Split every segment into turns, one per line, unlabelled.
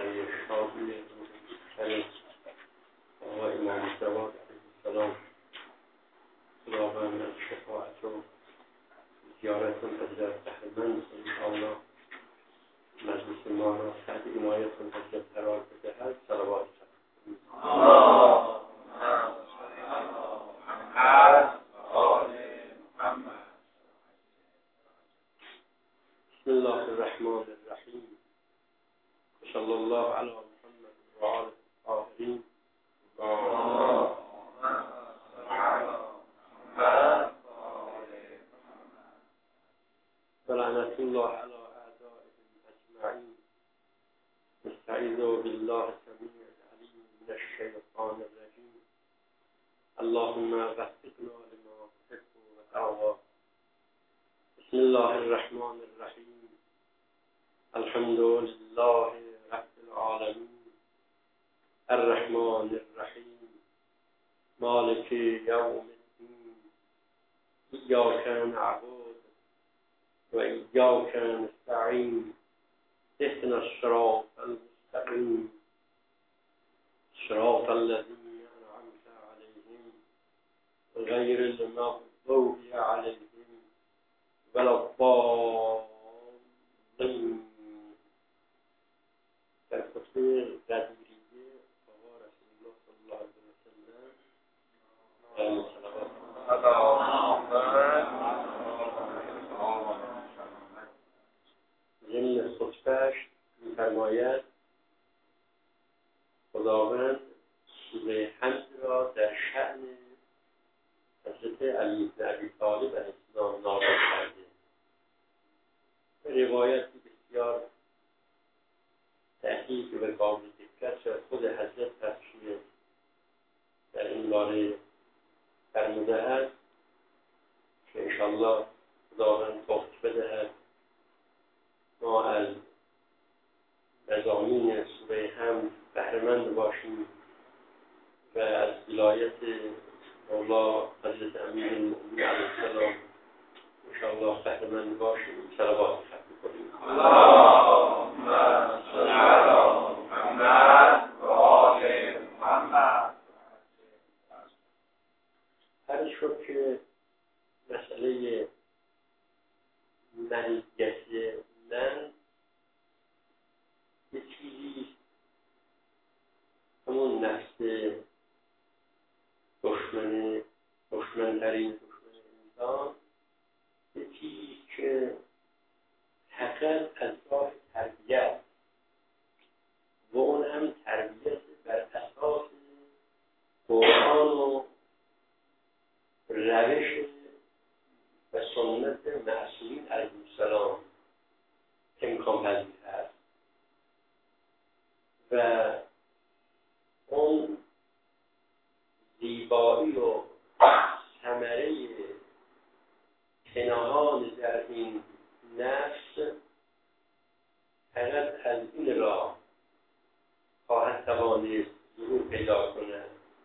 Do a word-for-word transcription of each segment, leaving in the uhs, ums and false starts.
برای شادی روح آقای امام جواد علیه السلام خداوند از شفاعت و زیارتون حضرت بهرمند انشاءالله مجلس ما را تحت عنایتون حضرت قرار بدهد. صلوات بسم الله الرحمن الرحیم صلی الله علی محمد و آله الطاهرین ولعنة الله على أعدائهم أجمعين. نستعيذ بالله السميع العليم من الشيطان الرجيم. اللهم وفقنا لما تحب وترضى. بسم الله الرحمن الرحيم. الحمد لله رب العالمين الرحمن الرحيم مالك يوم الدين إياك نعبد وإياك نستعين اهدنا الصراط المستقيم صراط الذين أنعمت عليهم غير المغضوب عليهم ولا الضالين. در خطبه قدیریه آقا رسول الله صلی الله علیه و سلم ضمن خطبهش می‌فرماید خداوند سوره حمد را در شأن حضرت علی بن ابی طالب علیه السلام نازل کرده. روایتی بسیار تحقیق و قابل دقت شد خود حضرت تفسیر در این باره فرموده است که انشاءالله خداوند توفیق بدهد ما از مضامین سوره حمد بهره‌مند باشیم و از ولایت مولا حضرت امیرالمؤمنین علیه السلام انشاءالله بهره‌مند باشیم. صلوات خط می‌کنیم. اللهم صل علی محمد و آل محمد. عرض شد که مسئله ملیت من یه چیزی همون نفس دشمن دشمنترین دشمن انسان یه چیزی که حقیقت از راه تربیت و اون هم تربیت بر اساس قرآن و روش و سنت معصومین علیه السلام امکان پذیر است و اون زیبایی و ثمره پنهان در این نفس فقط از این راه خواهد توانست ظهور پیدا کند.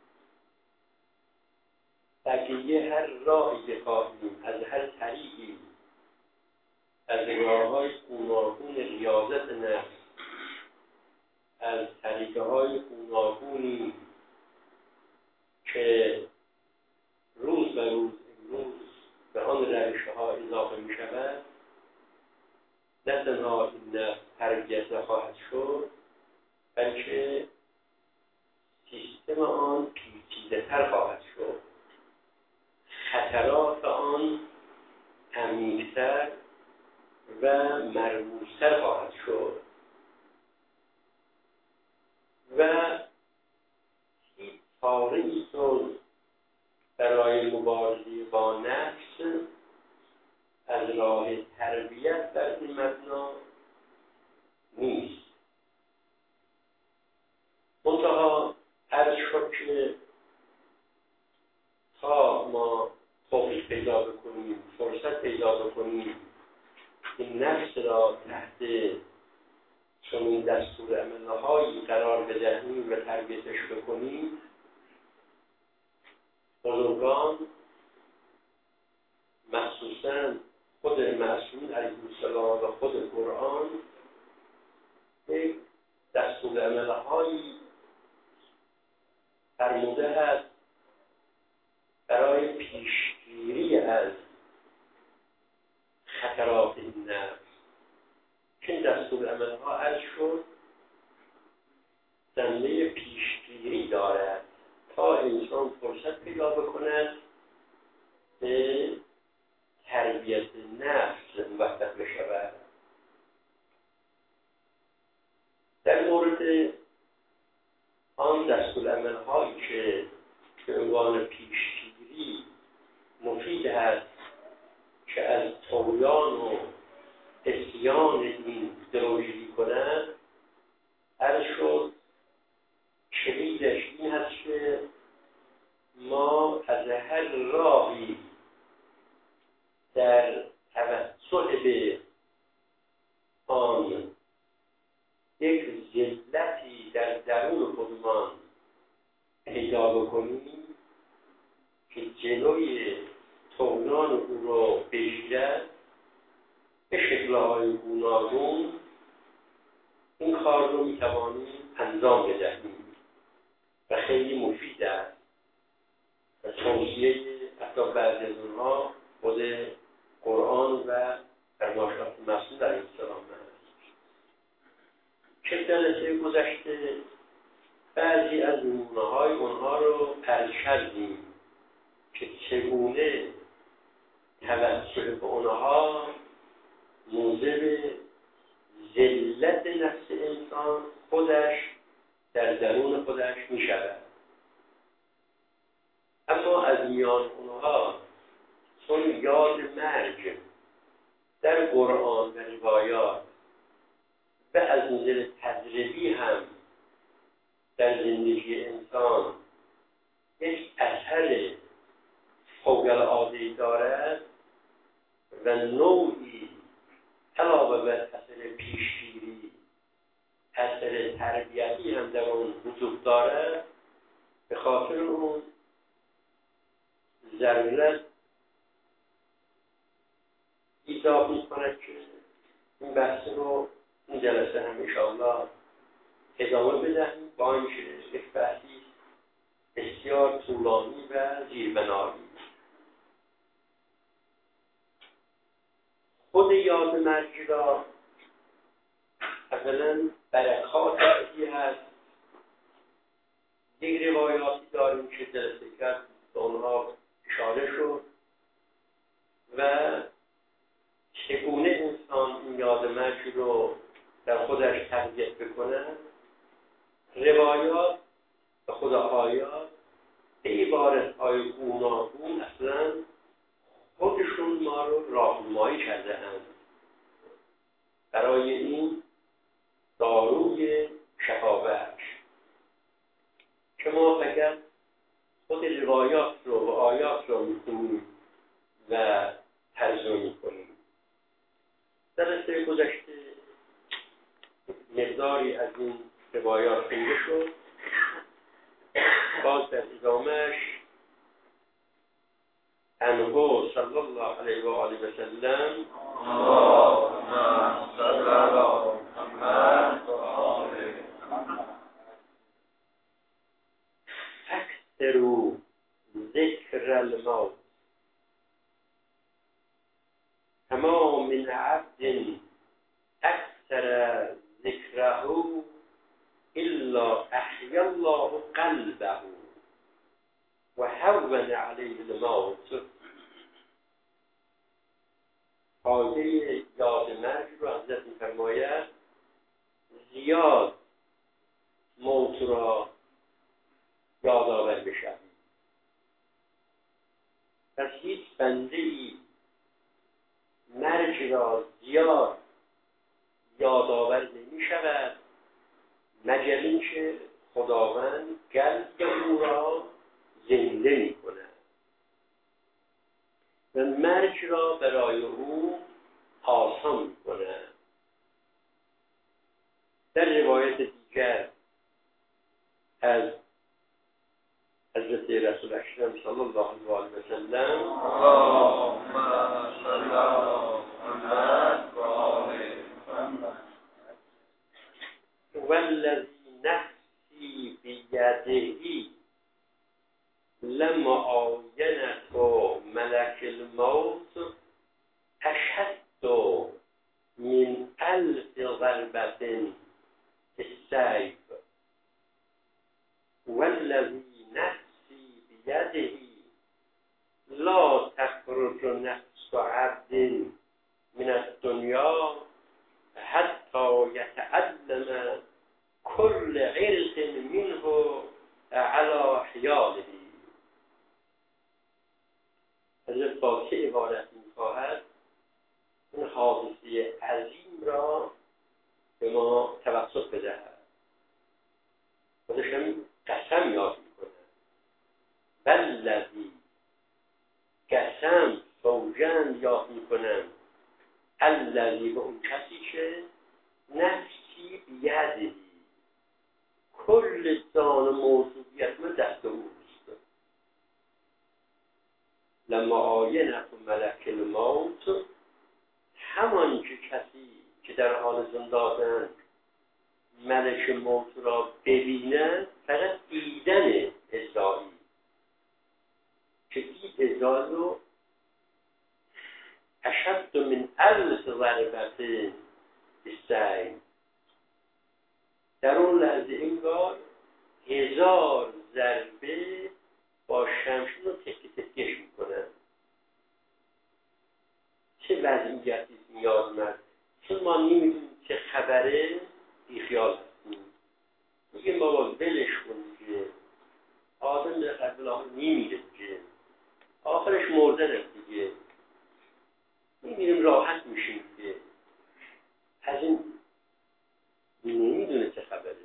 بقیه هر راهی بخواهیم از هر طریقی از راه‌های گوناگون ریاضت نفس از طریقه‌های گوناگونی که روز به روز امروز به آن روش‌ها اضافه می‌شود نه تنها این نفس تربیت خواهد شد بلکه سیستم آن پیچیده‌تر خواهد شد، خطرات آن عمیق‌تر و مرموزتر خواهد شد و هیچ طاقه‌ای جز برای مبارزه با نفس از راه تربیت در این مبنا نیست. منتها عرض شد که تا ما توفیق پیدا بکنیم، فرصت پیدا بکنیم این نفس را تحت چنین دستور عملهایی قرار بدهیم و تربیتش بکنیم، بزرگان مخصوصاً خود معصومین علیه السلام و خود قرآن یک دستور دستورالعمل‌هایی فرموده است برای پیشگیری از خطرات این نفس. چون دستورالعمل‌ها از شد زمینه پیشگیری دارد تا انسان فرصت پیدا بکند به تربیت نفس موفق بشود. در مورد آن دستورالعمل‌هایی که به عنوان پیشگیری مفید است که از طغیان و عصیان این جلوگیری کنند، عرض شد کلیدش این هست که ما از هر راهی در توسل به آن یک ذلتی در درون خودمان پیدا بکنیم که جلوی طغیان او رو بگیرد به شکل‌های گوناگون، این کار رو می‌توانیم انجام بدهیم و خیلی مفید است و توصیه حتی بعضی از اونها خود قرآن و فرمایشات مسیح در این سلام هست. که جلسه گذشته بعضی از نمونه‌های اونها رو عرض کردیم که چگونه توسل به اونها موجب ذلت نفس انسان خودش در درون خودش می شود. اما از میان اونها چون یاد مرگ در قرآن و روایات و از نظر تجربی هم در زندگی انسان یک اثر فوق‌العاده‌ای دارد و نوعی علاوه بر اثر پیشگیری اثر تربیتی هم در اون وجود دارد، به خاطر اون ضرورت ایجاب می‌کند که این بحث رو این جلسه هم انشاءالله ادامه بدهیم با اینکه یک بحثی بسیار طولانی و زیربنایی. خود یاد مرگ را اولا برکاتی هست. یک روایاتی داریم که جلسه کرد به اونها اشاره شد و چگونه انسان این یاد مرگ رو در خودش تربیت بکنه. روایات و خود آیات به عبارت‌های گوناگون اصلا خودشون ما رو راهنمایی کرده اند برای این داروی شفابخش که ما فقط خود روایات رو و آیات رو می‌خونیم و ترجمه می‌کنیم. در جلسه گذشته مقداری از این روایات خونده شد. باز در ادامه‌اش عنه صلی الله علیه و آله و سلم اللهم صل علی محمد و آله اکثروا ذکر الموت اما من عبد اکثر ذکره الا احیا الله قلبه و هون علیه الموت. حاجه یاد مرگ رو حضرت می‌فرماید زیاد موت را یادآور بشوید. پس هیچ بنده‌ای مرگ را زیاد یادآور نمی‌شود مگر اینکه خداوند قلب او را زنده می‌کند و مرگ را برای او آسان می‌کند. در روایت دیگر از حضرت رسول اکرم صلی الله علیه و آله و سلم اللهم صل علی محمد و آل محمد والذی نفسی بیدهی لمعاینت و ملک الموت اشد من الف ضربة بالسيف والذي نفسي بيده لا تخرج نفس عبد من الدنيا حتى يتعلم كل عرق منه على حياله. حضرت با چه عبارت می‌خواهد این حادثه عظیم را به ما توسط بدهد. خودشم قسم یاد می‌کنه والذی قسم سوگند یاد می‌کنم الذی به اون کسی که نفسی بیدهی کل جان و موجودیت من دست اوست. لمعاینت و ملک الموت همان که کسی که در حال زندادن ملک موت را ببینند فقط دیدن ازایی که دید ازایی رو اشد من الف ضربة بالسیف در اون لحظه انگار هزار ضربه با شمشیر رو تکه تکهش میکنن. چه وضعیتی نیاز من چون ما نمیدونیم چه خبره بیخیال هستیم میگه بابا ولش کن دیگه آدم در قبل آخر نمیره دیگه آخرش مردن است دیگه میمیریم راحت میشیم دیگه. از این نمیدونه چه خبره.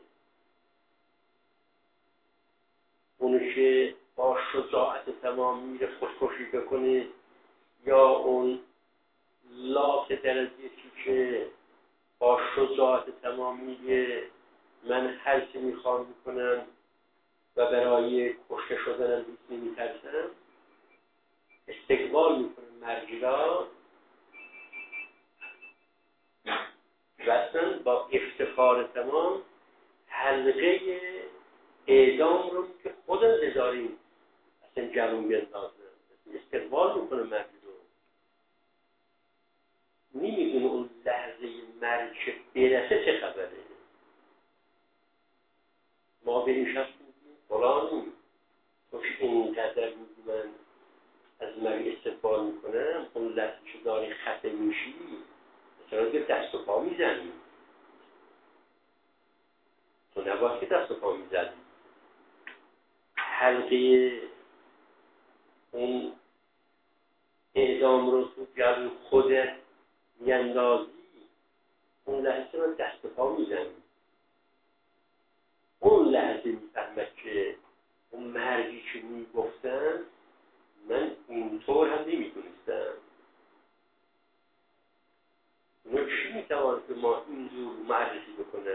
اونو که با شجاعت تمام میره خودکشی بکنه یا اون لاک درجه که با شجاعت تمام میگه من هر چی میخوام میکنم و برای کشته شدنم هیچ نمیترسم استقبال میکنه مرگی را و اصلا با افتخار تمام حلقه اعدام رو که خودم بذاریم اصلا جرون بیندازم استقبال میکنه مرگی رو. نمیدونه اون لحظه مرگ که برسه چه خبره. ما به این شخص میگیم فلانی تو که اینقدر میگی من از مرگ استقبال میکنم اون لحظه که داری خفه میشی مثلا که دست و پا میزنی تو نباید که دست و پا میزنی حلقه اون اعدام رو تو جلو خودت میاندازی اون لحظه من دست و پا میزنی. اون لحظه میفهمد که اون مرگی که میگفتن من اینطور هم نمیدونستم. اونا چی میتواند که ما اینجور معرفی بکنن؟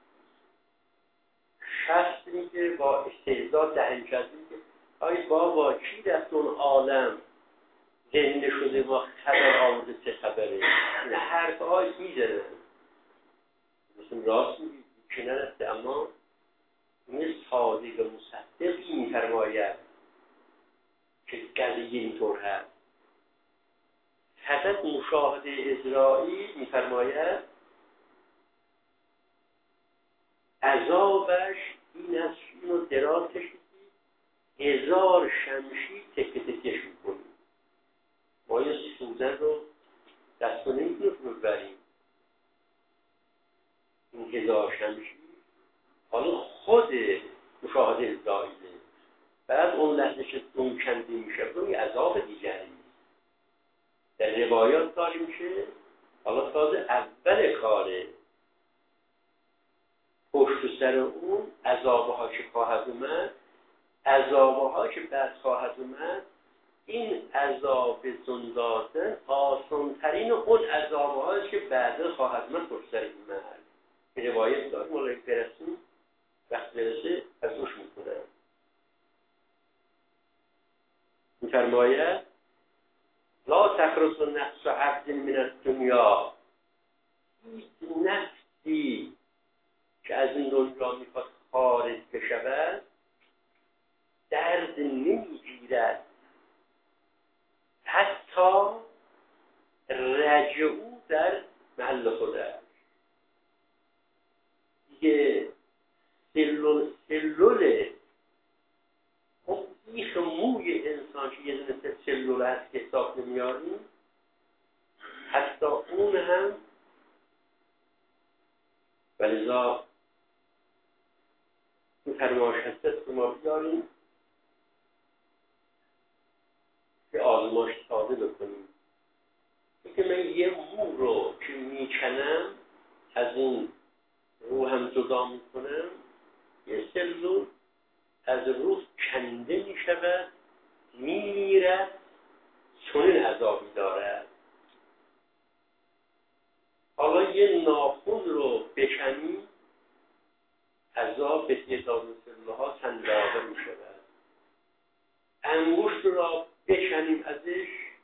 شخص میگه با استهزا دهنکردی که آی بابا کی دست اون عالم زنده شده ما خبر آمده چه خبره؟ این حرف های میزنن مثل راست میگی که نرسته اما این صادق مصدقی میفرماید که قضیه اینطور هست. حضرت مشاهده اسرائیل میفرماید عذابش این است اینو دراز کشیدی هزار شمشیر تکه تکش میکنی. ما یه سوزن رو دست و نمیتونیم رو بریم این هزار شمشیر حالا خود مشاهده اسرائیله. بعد اون لحظه که اون کندی میشه اون عذاب دیگری در روایات داریم که حالا تازه اول کاره پشت سر اون عذابها که خواهد اومد عذابها که بعد خواهد اومد این عذاب زندادن آسانترین اون عذابهایی که بعد خواهد اومد پشت سر این مرد که روایت داریم مولا یک برسیم وقت برسه از روش میکنن میفرماید لا تخرج نفس عبد من الدنیا هیچ نفسی که از این دنیا میخواد میاریم حتی اون هم ولذا این فرمایش هست که ما بیاریم که آزمایش ساده بکنیم. اینکه من یه مو رو که میکنم از این رو هم جدا میکنم، یه سلول از روح کنده میشود، میمیرد، چنین عذابی دارد. حالا یه ناخن رو بکنیم، عذاب به تعداد سلولها چند برابر میشود. انگشت را بکنیم ازش،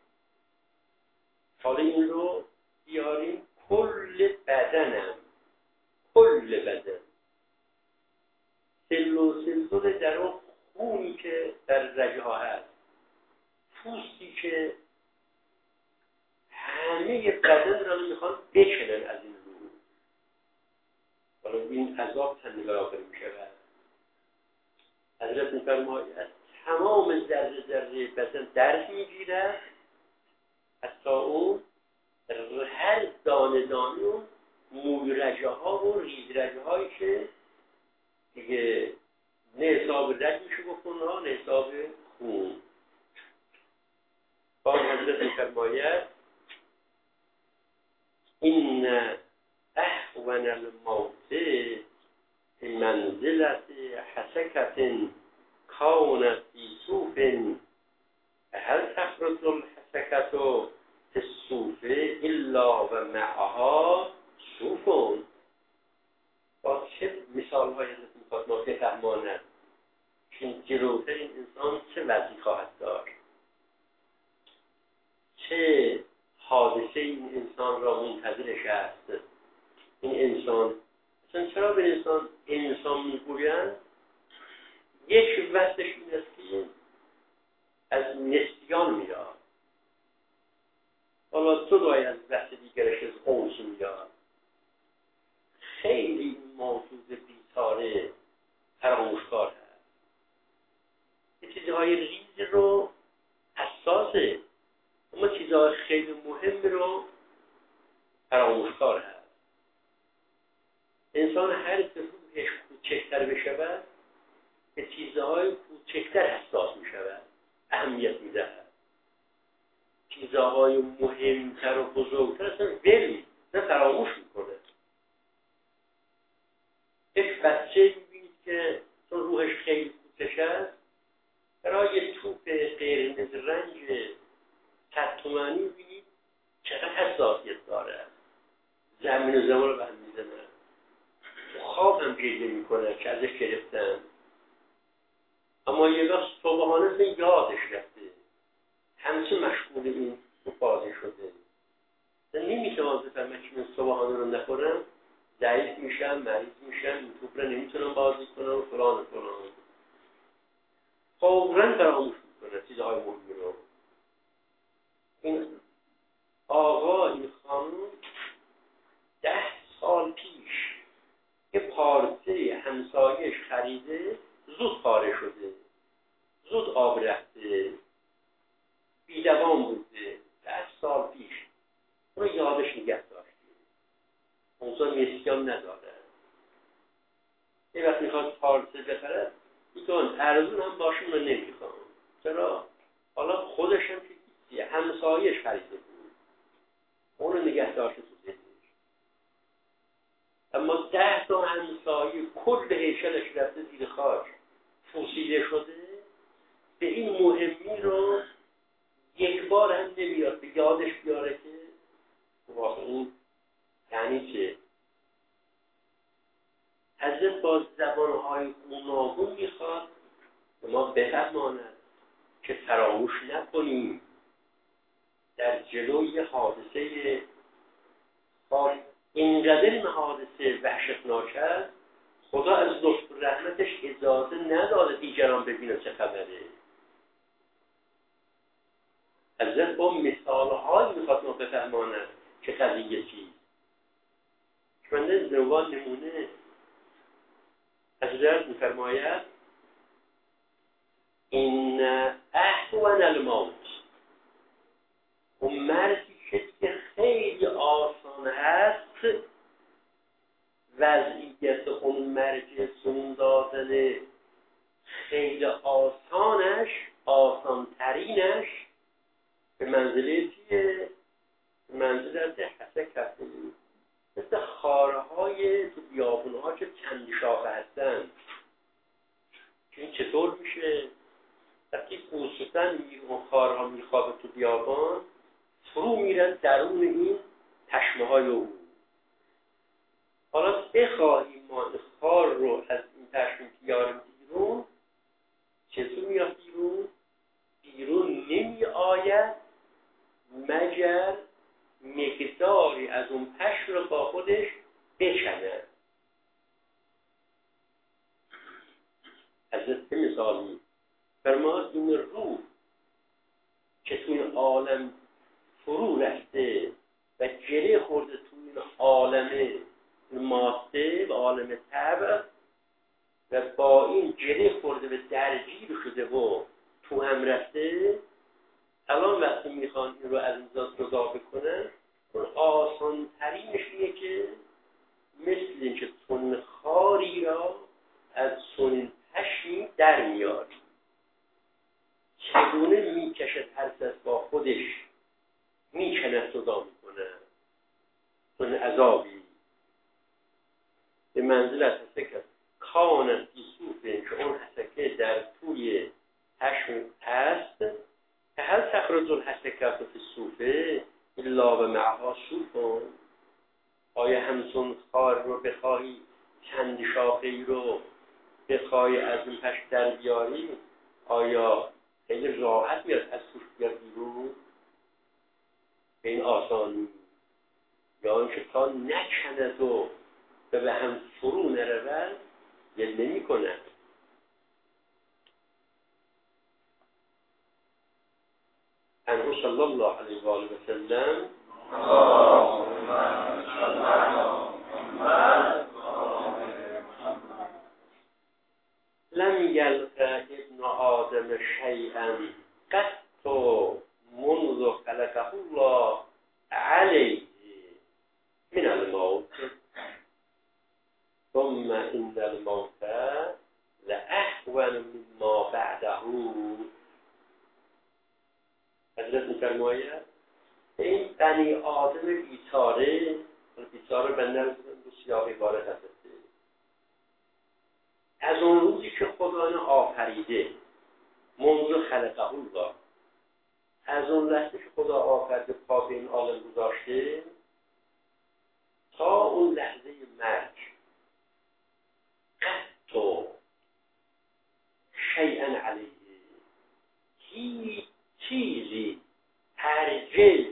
حالا این رو بیاریم کل بدنم، کل بدن سلول سلول در اون خونی که در رگه ها هست، پوستی که همه بدن را میخوان بکنن از این رو. حالا این عذاب چند برابر میشود. حضرت میفرماید تمام ذره ذره بدن درد میگیرد، حتی اون هر دانه دانه اون موی رگه ها و ریز رگه هایی که دیگه نه حساب رگ میشه بکنه ها نه حساب خون. باز حضرت میفرماید این احوان الموت منزلت حسکت کانت فی صوف هل تخرج الحسکت الصوف الا و معها صوف. با چه مثال های حضرت میخواد ما بفهماند که جلوتر این انسان چه وضعی خواهد داشت، چه حادثه این انسان را منتظرش است. این انسان اصلا چرا به انسان انسان میگویند؟ یک وصفش این است که از نسیان میاد. حالا دو دوی از وصف دیگرش از اونس میاد. خیلی موجود بیچاره فراموشکار هست. یه چیزهای ریز رو حساسه، اما چیزهای خیلی مهم رو فراموشکار هست. انسان هر که روحش کوچکتر بشود به چیزهای کوچکتر حساس می شود، اهمیت می دهد. چیزهای مهمتر و بزرگتر اصلا ول نه فراموش می کنه. یک بچه میبینید که چون روحش خیلی کوچک است، برای توپ قرمز رنگ صد تومانی میبینید چقدر حساسیت داره. زمین و زمان رو به هم میزنه، خواب هم گریه میکنه که ازش گرفتن. اما یه وقت صبحانه اصلا یادش رفته، همچه مشغول این بازی شده. نمیتونم بفهمم که من صبحانه رو نخورم ضعیف میشم، مریض میشم، این توپ رو نمیتونم بازی کنم و فلان و فلان. فوراً فراموش میکنه چیزهای مهمی رو. این آقا این خانم ده سال پیش یه پارچه همسایش خریده، زود پاره شده، زود آب رفته، بیدوام بوده. ده سال پیش اون رو یادش نگه داشته، اونجا نسیان نداره. یه وقت میخواد پارچه بخرد میتون ارزون هم باشه من نمیخوام. چرا؟ حالا خودش هم که همسایش خریده بود، اون رو نگه داشته تو ذهنش. اما ده تا همسایه کل حیشلش رفته زیر خاک، پوسیده شده، به این مهمی رو یک بار هم نمیاد به یادش بیاره که واقعا یعنی چه. حضرت با زبانهای گوناگون میخواد که ما بفهماند که فراموش نکنیم در جلوی حادثه خاص. اینقدر این حادثه وحشتناک است، خدا از لطف و رحمتش اجازه نداده دیگران ببینه چه خبره. حضرت با مثالهای میخواد ما بفهماند که قضیه چیست. شمنده زنوان نمونه حضرت میفرماید این احوان الموت اون مرزی که دیگه خیلی آسان هست وضعیت اون مرج سون دادن خیلی آسانش آسانترینش به منزله چیه؟ به منزله حسه کسی مثل خاره های تو بیابونه ها که چند شاخه هستن که این چطور میشه؟ وقتی خصوصا اون خاره ها میخوابه تو بیابان فرو میرن درون این پشمه های او. حالا بخواهیم ما خار رو از این پشمه بیاریم بیرون چطور میاد بیرون؟ بیرون نمی آید مگر مقداری از اون پشم رو با خودش بکنه. از این مثالی بر ما این روح که توی عالم فرو رفته و گره خورده توی این عالم ماسته و عالم طبع و با این گره خورده به درگیر شده و تو هم رفته، الان وقتی میخوان این رو از این ذات جدا بکنن اون آسان ترینش اینه که مثل این که سن خاری را از سن پشمی در میاری. چگونه میکشد هر کس با خودش میکنه جدا میکنه سن عذابی به منزلت حسکت کانت بیسوفه که اون حسکه در توی پشم هست که هل تخرج الحسکت فی الصوفه الا و معها صوفون. آیا همسون خار رو بخواهی چند شاخه‌ای رو بخواهی از این پشم در بیاری آیا خیلی راحت میاد از توش بیاد بیرون؟ به این آسانی یا اینکه تا نکند و به هم فرو نرود یه نمی کند. انه صلی الله علیه و آله و سلم لم یلق ابن آدم شیئا قط منذ خلقه الله علیه من الموت ثم ان الموت لأهون مما بعده. حضرت می‌فرماید این بنی آدم بیچاره بیچاره بنده رو به سیاق عبارت هست از اون روزی که خدا اینو آفریده منذ خلقه الله، از اون لحظه که خدا آفرده پا به این عالم گذاشته تا اون لحظه مرگ قط شیئا علیه هیچ چیزی هرگز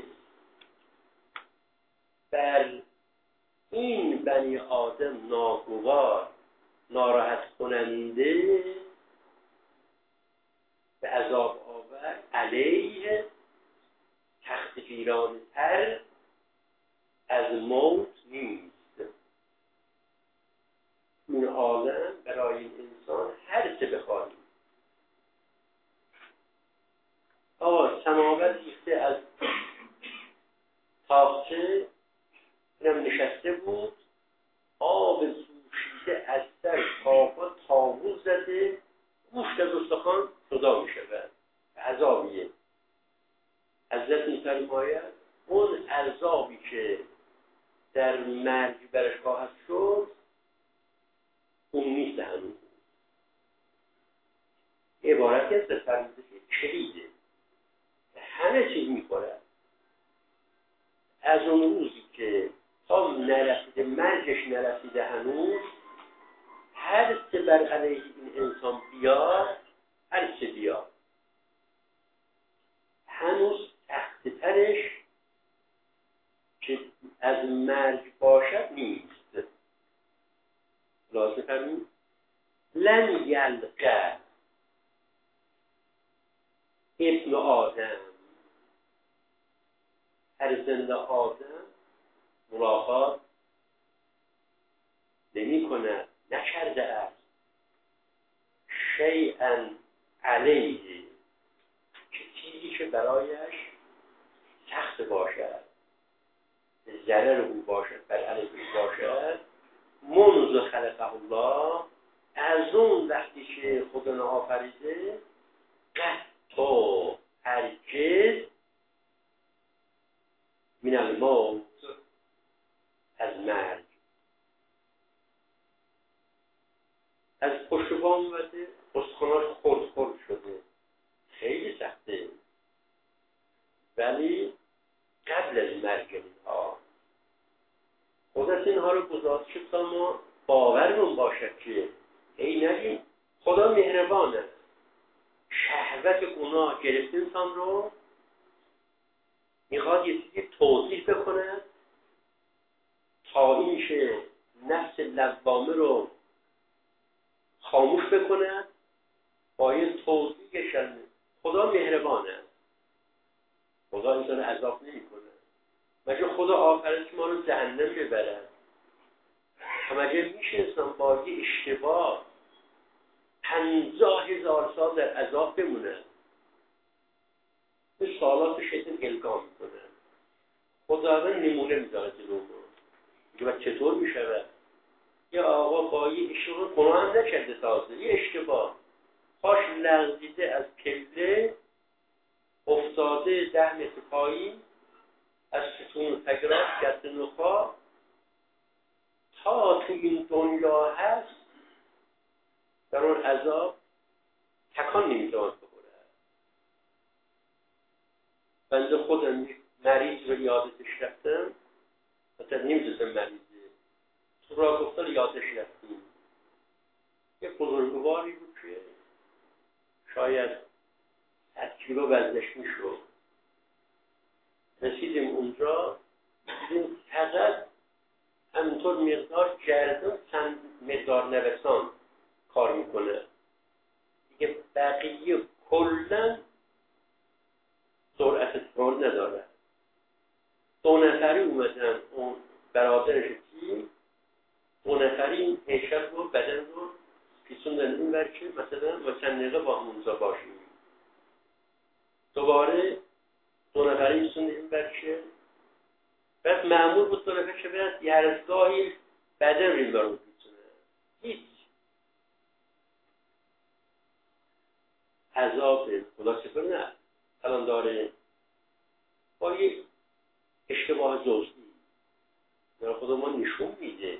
بر این بنی آدم ناگوار ناراحت کننده به عذاب آور علیه تخت گیران تر از موت نیست. این عالم برای این انسان هر چه بخواهیم آقا سماوت ریخته از تاقچه اینم نشسته بود آب جوشیده از سر پاها تاووز زده گوشت از استخوان جدا می شود عذابیه. حضرت می‌فرماید اون عذابی که در مرگ برش خواهد شد اون نیست هنوز. عبارتی از فرموده که کلیده همه چیز می‌خورد. از اون روزی که تا نرسیده مرگش نرسیده هنوز هر چه بر علیه این انسان بیاد هر چه بیاد هنوز تخت ترش که از مرگ باشد نیست. لازم فرمید لن یلقه ابن آدم هر زنده آدم ملاقات نمی کند نکرده است شیئا علیه که چیزی که برایش سخت شخص باشد، ضرر او باشد، بر علیه او باشد، منذ خلقه الله، از اون وقتی که خدا آفریده، قطع هرگز من الموت، از مرگ، از پشت بام اومده، استخوناش خرد خرد شده، خیلی سخته، ولی قبل از مرگ اینها خودت اینها رو گذاشت شد تا ما باورمون باشد که ای نگیم خدا مهربانه، شهوت گناه گرفت انسان رو، میخواد یه چیزی توضیح بکنه تا این شه نفس لوامه رو خاموش بکنه، با یه توضیحشن. خدا مهربانه، خدا انسان عذاب نمی کنه. مگه خدا آفرید که ما رو جهنم ببرد؟ مگه میشه انسان با یه اشتباه پنجاه هزار سال در عذاب بمونه؟ به سالات شیطان الگام میکنه، خداوند نمونه میذاره جلو ما، میگه چطور میشود؟ یه آقا با یه اشتباه گناه هم نکرده، تازه یه اشتباه پاش لغزیده از پله افتاده ده متر پایین، از ستون فقرات گرد نخا تا تو این دنیا هست در اون عذاب تکان نمیتواند بخوره. بنده خودم مریض رو یادش رفتم، مثلا نمیدونستم مریضه، تو را گفتن یادش رفتیم، یه بزرگواری بود که شاید صد کیلو وزنش میشد. رسیدیم اونجا دیدیم فقط همینطور مقدار گردن چند مقدار نوسان کار میکنه دیگه، بقیه کلن سرعت فرون نداره. دو نفری اومدن، اون برادرش تیم، دو نفری این حیشت رو بدن رو پیسوندن این برکه مثلا و چند دقیقه با همونزا باشیم. دوباره دو نفری پیسوندن این برکه، بعد معمول بود دو نفر که برد یه هرزگاهی بدن ریم برون پیسونه، هیچ عذاب خدا سفر نه الان داره با یک اشتباه زوزی در خدا ما نشون میده.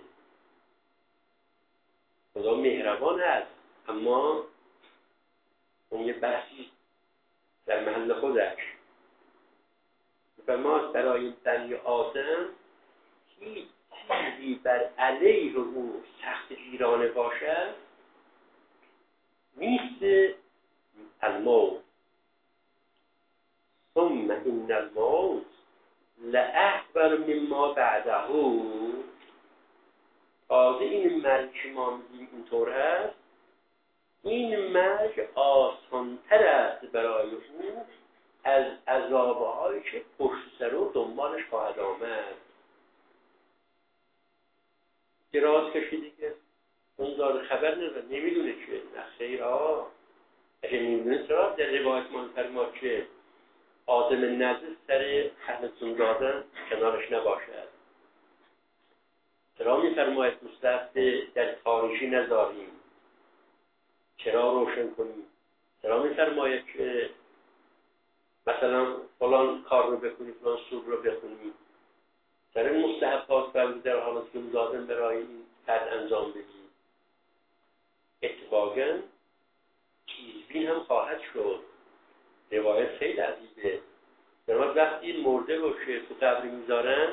خدا مهربان هست، اما اون یه بحثی در محل خودش. و ما برای بنی آدم هیچ چیزی بر علیه او سخت گیرانه باشد نیست. الموت ثم ان الموت لأکبر مما بعده. تازه این مرگ که ما میگیم اینطور هست، این مرگ آسانتر است برای او از عذابهایی که پشت سر و دنبالش خواهد آمد. دراز کشیدی که اون داره خبر نداره، نمیدونه که نخیر ها اگه میدونه چرا در روایت منفر ما که آدم نزد سر اهلتون دادن کنارش نباشد. چرا میفرماید مستحب در تاریکی نذاریم، چرا روشن کنیم؟ چرا میفرماید که مثلا فلان کار رو بکنی، فلان سور رو بخونی؟ در این مستحبات فرمود در حالت که دادن برای این فرد انجام بدی. اتفاقاً تیزبین هم خواهد شد. روایت خیلی عجیبه. در وقتی مرده باشه تو قبر میذارن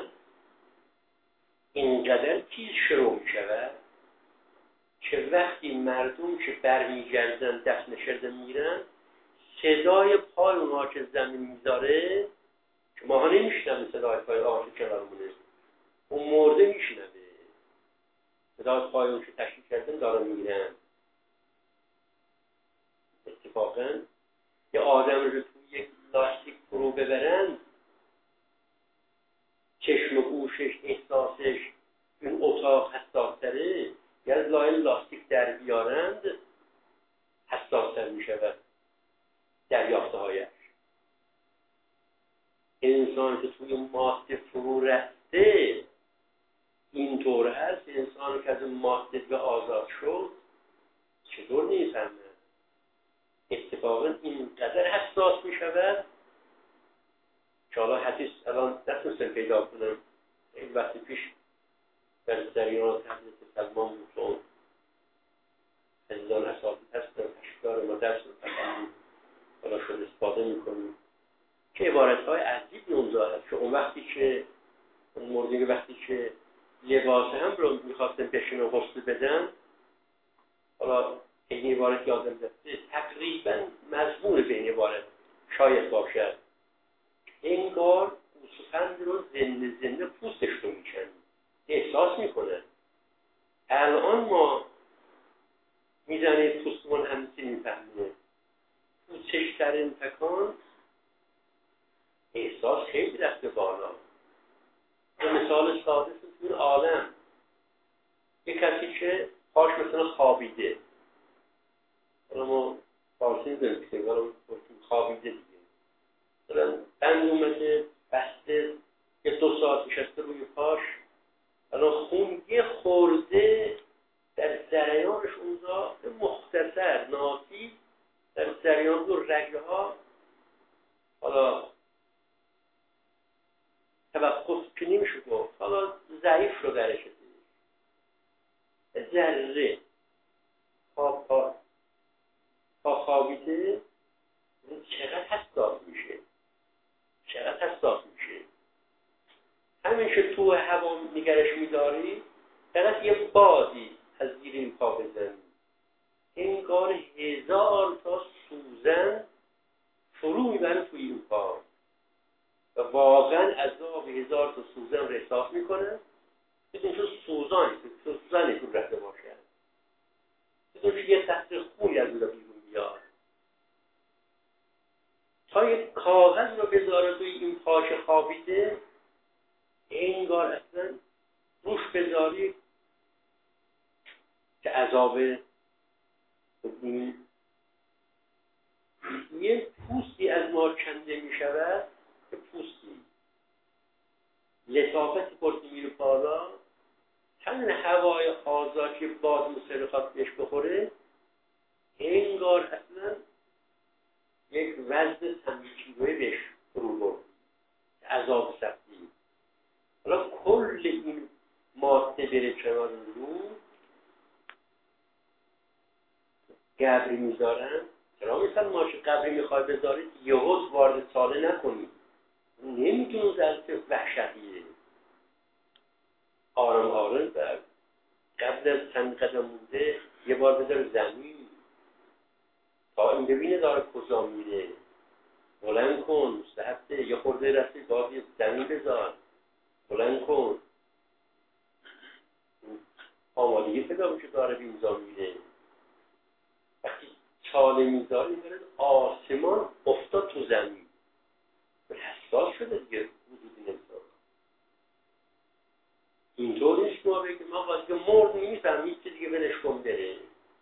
اینقدر تیز شروع میشود که وقتی مردم که برمیگردن دفن شده میرن، صدای پای اونها که زمین میذاره که ماها نمیشنم صدای پای آقا که کنارمونه، اون مرده میشنوه صدای پای اون که تشکیل کردن دارن میرن. اتفاقاً یه آدم رو توی یک لاستیک فرو ببرن، چشم و گوشش احساسش این اتاق حساستره، یا از لای لاستیک در بیارند حساستر می شود دریافته هایش. این انسان که از اون ماده دیگه آزاد شد چطور نیفهمه؟ اتفاقا اینقدر حساس می شود که حالا حدیث الان نتونستم پیدا کنم. این وقتی پیش در جریان حضرت سلمان موسون هزار اصابی هستن اشکار ما درس رو تقلیل حالا شد استفاده می کنیم که عبارتهای عجیب اونجا هست که اون وقتی که اون موردی وقتی که لباس هم رو میخواستم بشین و غسل بدن، حالا این عبارت یادم رفته تقریبا مضمون به این عبارت شاید باشد انگار گوسفند رو زنده زنده پوستش رو میشن احساس میکنن. الان ما میزنه پوستمون همچین میفهمه پوستش در انتکان احساس خیلی رفته بالا. مثال ساده توی عالم یک کسی که پاش مثلا خوابیده، حالا ما فارسی داریم که خوابیده دیگه، مثلا بند اومده بسته یه دو ساعت نشسته روی پاش، الان خون یه خورده در جریانش اونجا مختصر ناتی در جریان دو رگه ها حالا توقف که نمیشه گفت، حالا ضعیف رو درش دید ذره خواب پا پا خوابیده چقدر حساس میشه چقدر حساس میشه. همین که تو هوا نگرش میداری فقط یه بادی از زیر این پا بزنی انگار هزار تا سوزن فرو میبره توی این پا و واقعا عذاب هزار تا سوزن رو احساس میکنه. بدون چون سوزانی سوزانی تو رفته باشه، بدون که یه تحت خونی از اون بیرون بیاد تا یک کاغذ رو بذاره توی این پاش خوابیده انگار اصلا روش بذاری که عذاب این یه پوستی از ما کنده می شود که پوستی لطافت پرتی میره بالا، همین هوای آزاد که باد مسرخات بهش بخوره انگار اصلا یک وزن سمیچیوه بهش رو برد عذاب سختی. حالا کل این ماده بره کنار رو قبری میذارن، چرا مثلا ماشه قبری میخواد بذارید یه حوض وارد ساله نکنید، نمیتونه زلط وحشتیه. آرام آرام بر قبل از چند قدم مونده یه بار بذاره زمین تا این ببینه داره کجا میره، بلند کن مستحبه، یه خورده رفتی باید زمین بذار بلند کن، آمادگی پیدا میشه داره به اینجا میره. وقتی چاله میذاره میره آسمان افتاد تو زمین حساس شده دیگه وجود این انسان. اینطور نیست ما بگیم ما باید که مرد نیستم هیچ دیگه بلش کن بره.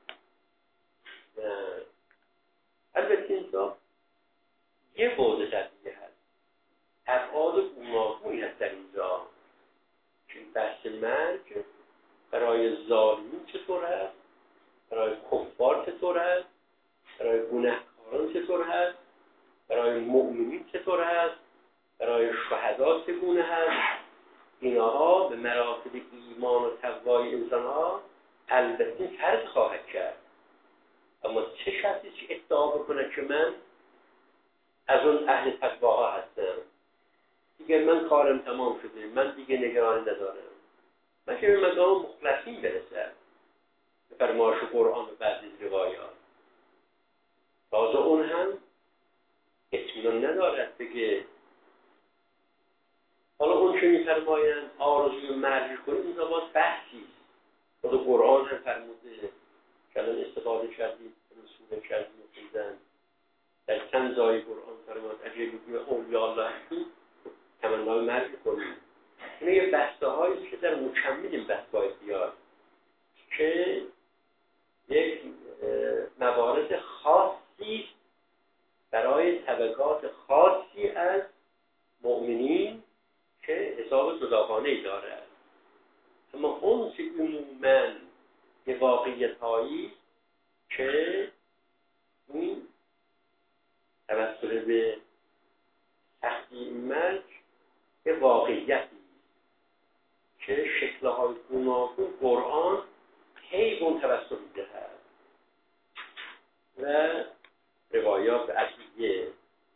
البته انسان یه بوده قضیه هست، ابعاد گوناگونی هست در اینجا که بحث مرگ برای ظالمین چطور هست، برای کفار چطور هست، برای گناهکاران چطور هست، برای مؤمنین چطور هست، برای شهدا چگونه هست. اینها به مراتب ایمان و تقوای انسان ها البته فرق خواهد کرد، اما چه شخصی که ادعا بکنه که من از اون اهل تقواها هستم دیگه من کارم تمام شده من دیگه نگرانی ندارم، من که به مقام مخلصین برسم به فرمایش قرآن و بعضی روایات، تازه اون هم اطمینان ندارد بگه حالا اون که می‌فرمایند آرزوی مرگ کنید اینجا باز بحثی خود قرآن هم فرموده که الان استفاده کردید سوره کردید و خوندن در چند جای قرآن فرمود اجلیبی اولیاء الله هستید تمنای مرگ کنید. این یه بحثه هایی که در مکمل این بحث باید بیاد که یک موارد خاصی برای طبقات خاصی از مؤمنین که حساب جداگانه‌ای دارد، اما اون که عموماً واقعیت هایی که این توسط به سختی مرگ به واقعیتی که شکل‌های گوناگون قرآن هی اون توسط می‌دهد و روایات اصلیه.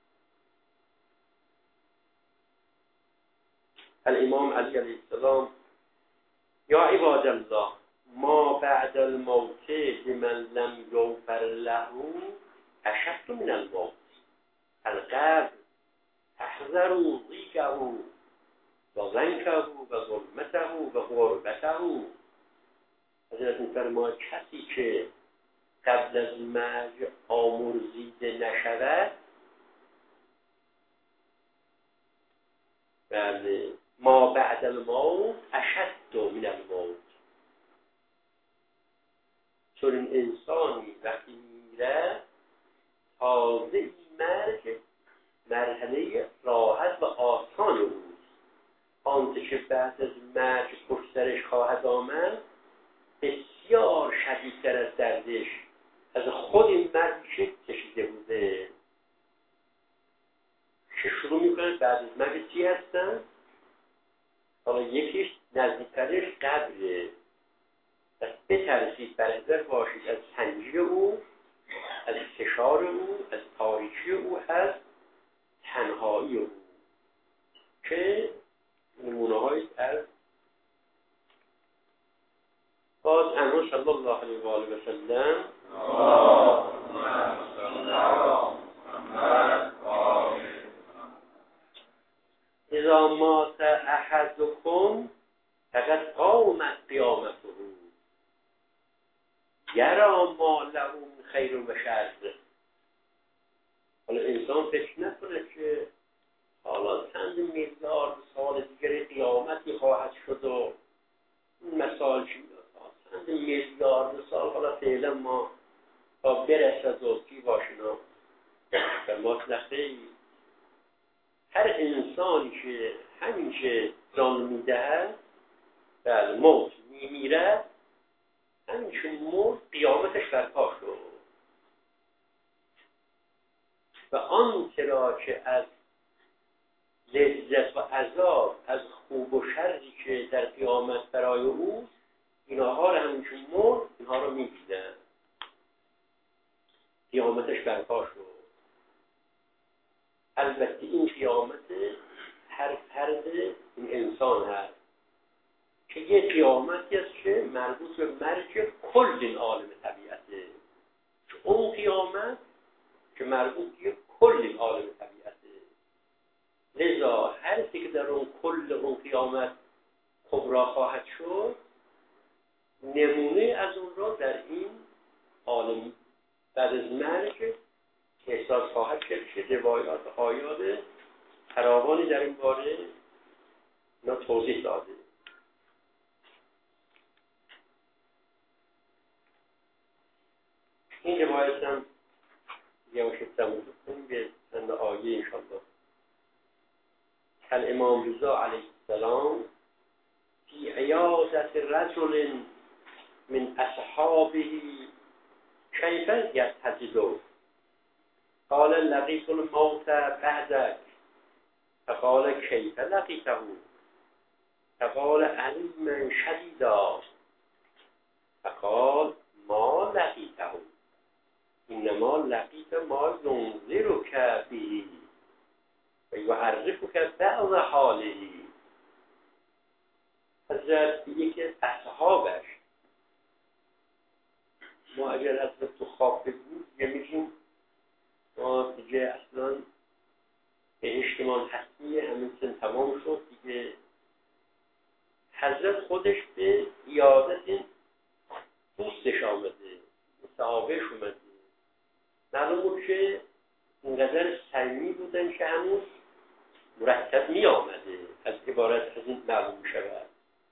الامام علی علیه السلام یا عباد الله ما بعد الموت لمن لم یغفر له اشد من الموت القبر احذروا ضیقه و ضنکه و ظلمته و غربته. حضرت می‌فرماید کسی که قبل از مرگ آمرزیده نشود، بله، ما بعد الموت اشد من الموت، چون این انسانی وقتی میره تازه این مرگ مرحله راحت و آسان اوست. آنچه که بعد از مرگ پشت سرش خواهد آمد بسیار شدیدتر از دردش از خود این مرگ کشیده بوده. که شروع میکنه بعد از مرگ چی هستن؟ حالا یکیش نزدیکترش قبره. پس بترسید، برحضر باشید از تنجی او، از فشار او، از تاریکی او، از تنهایی او، که نمونه هایی از باز انو صلی الله علیه و آله و سلم اذا مات احدکم فقد قامت قیامته یرا ما له من خیر و شر. حالا انسان فکر نکنه که حالا چند میلیارد سال دیگر قیامتی خواهد شد و این مسائل چی چند میلیارد سال، حالا فعلا ما تا برسد و کی باشنا به مطلقه. هر انسانی که همین که جان میدهد بله موت میمیرد، همین که مرد قیامتش برپا شد و آن را که از لذت و عذاب، از خوب و شری که در قیامت برای او، اینها رو همین که مرد اینها رو میدیدن، قیامتش برپا شد. البته این قیامت هر فرد این انسان هست که یه قیامتی است که مربوط به مرگ کل این عالم طبیعته، که اون قیامت که مربوط به کل این عالم طبیعته. لذا هر چی که در اون کل اون قیامت کبرا خواهد شد، نمونه از اون را در این عالم بعد از مرگ احساس خواهد کرد که روایات آیات فراوانی در این باره اینا توضیح داده. این روایت هم یواش تموم کنیم به چند آیه انشاءالله. الامام رضا علیه السلام فی عیادت رجل من اصحابه کیف یتجد قال لقیت الموت بعدک فقال کیف لقیته فقال علیما شدیدا فقال ما لقیته انما لقیت ما ینذرک به و یعرفک بعض حاله. حضرت یکی از اصحابش، ما اگر حضرت تو خواب بود یه میشیم ما دیگه اصلا به اجتماع حتمی همین سن تمام شد دیگه. حضرت خودش به عیادت دوستش آمده، صحابهش اومده، معلوم بود که اینقدر صمیمی بودن که هنوز مرتب می آمده، از عبارت از این معلوم شود.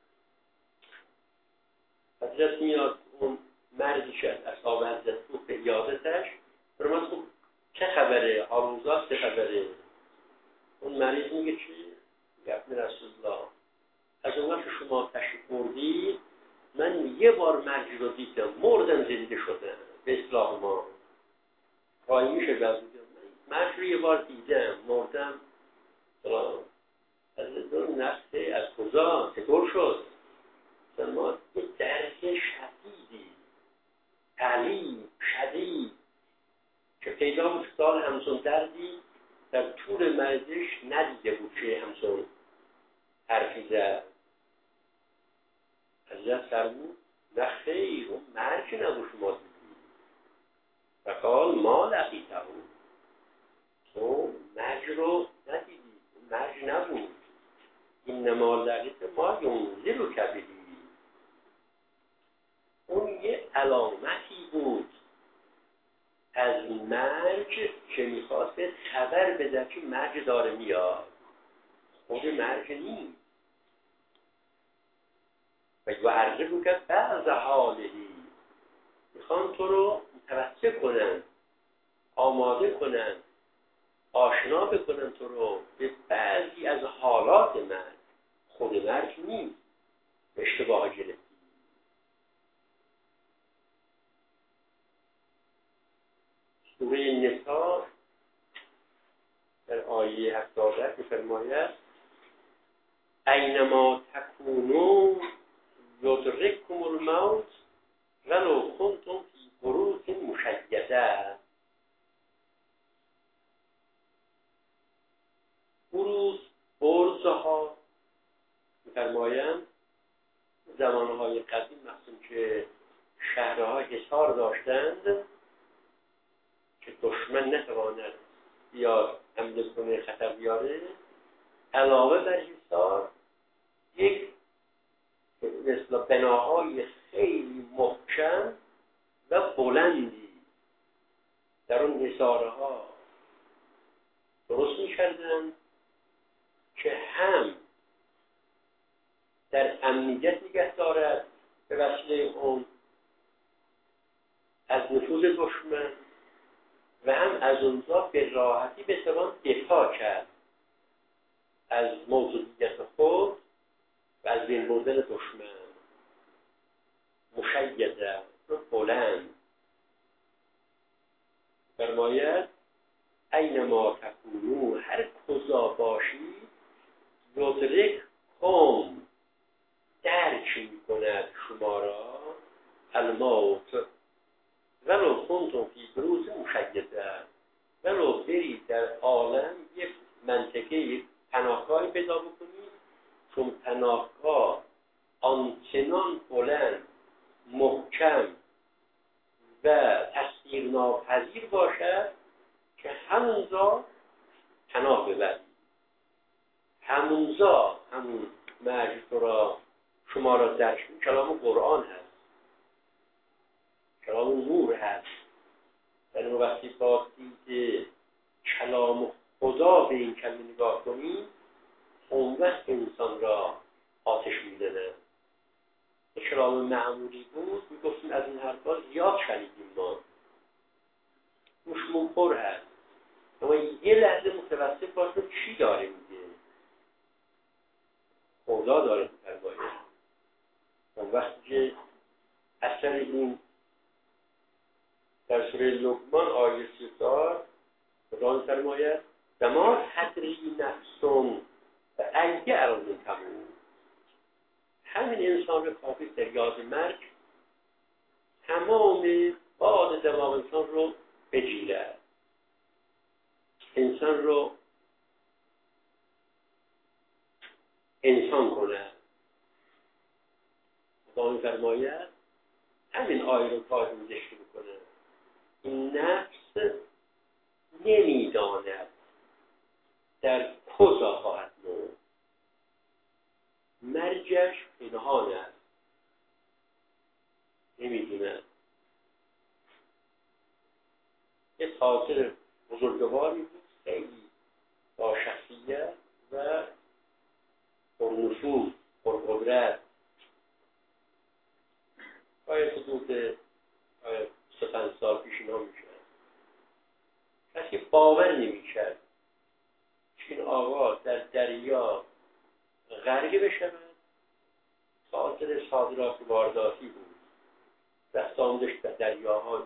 حضرت میاد اون مردی که از اصحاب حضرت بود به عیادتش، فرمود خب چه خبره؟ آروزات چه خبره؟ اون مریض میگه چی؟ ابن رسول الله، از اون وقت که شما تشریف بردید من یه بار مرگ رو دیدم، مردم زنده شدم به اصلاح ما رای میشه بزنم. مرگ رو یه بار دیدم، مردم. از دون نفته از کجا چطور شد؟ ما یه درک شدیدی، تعلیم شدید که پیدا بود سال همسون دردی در طول مرزش ندیده بود که همسون حرفی زد. حضرت فرمود نه خیر، اون مرگ نبود شما دیدی. و قال ما لقیته بود، تو مرگ رو ندیدی، اون مرگ نبود. این نما لقیته ما یونزی رو کبیدی. اون یه علامتی بود از مرگ که میخواست خبر بده که مرگ داره میاد، خود مرگ نیست. و یو عرضه بود که بعض حالهی میخوان تو رو متوسط کنن، آماده کنن، آشنا بکنن تو رو به بعضی از حالات مرگ. خود مرگ نیست، اشتباه گرفتی. سوره نساء در آیه هفتاد می‌فرماید اینما تکونوا یدرککم الموت ولو کنتم فی بروج مشیده. بروج، برج‌ها می‌فرمایند زمانهای قدیم مثلا که شهرها حصار داشتند که دشمن نتواند بیاد حمله کنه، خطر بیاره، علاوه بر حصار یک مثل بناهای خیلی محکم و بلندی در اون حصارها درست می‌کردند که هم در امنیت نگه دارد به وسیله اون از نفوذ دشمن و هم از اونجا به راحتی بتوان دفاع کرد از موجودیت خود و از بین بردن دشمن. مشیده، بلند. فرماید اینما تکونو، هر کجا باشید، یدرک کم، درک می‌کند شما را الموت ولو کنتم فی بروج مشیده، ولو برید در عالم یک منطقه پناهگاهی پیدا بکنید، چون پناهگاه آنچنان بلند، محکم و تسخیر ناپذیر باشد که همونجا پناه ببرید، همونجا همون مرگ تو را شما را درک می. کلام قرآن هست، کلام نور هست. در اون وقتی با دید کلام خدا به این کلمه نگاه کنیم، اون وقت انسان را آتش می‌زنه. کلام معمولی بود میگفتیم از این حرفا زیاد شنیدیم، ما گوشمون پر هست، اما یه لحظه متوسط باشیم چی داره میگه، خدا داره می‌فرماید. اون وقتی که اثر این در سوره لقمان آیه سی و چهار خدا می‌فرماید وما تدری نفس بأی ارض تموت. همین انسان کافی در یاد مرگ تمام باد دماغ انسان رو بگیرد، انسان رو انسان کند. خدا می‌فرماید همین آیه رو کافی ذکر می‌کنه. این نفس نمی‌داند در کجا خواهد مرد، مرجش پنهان است، نمی‌دونه. یه تاجر بزرگواری بود، خیلی با شخصیت و پرنفوذ، پرقدرت. آیا حدود سه پنج سال پیش اینا میشه، کسی باور نمی‌کرد که این آقا در دریا غرقه بشود خاطر صادرات وارداتی بود، رساندش به دریاها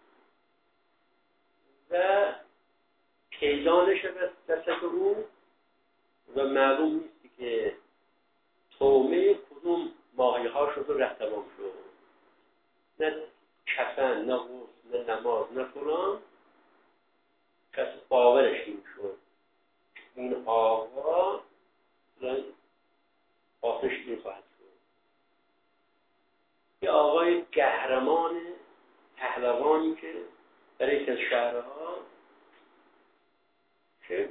و پیدانش به دست او و معلوم نیستی که تومه کدوم ماهی ها شد و رفتبان شد، نه کفن، نه غسل، نه نماز، نه فلان. کس باورش این شد این آقا آتش این خواهد شد. یه آقای قهرمان پهلوانی که در یک از شهرها که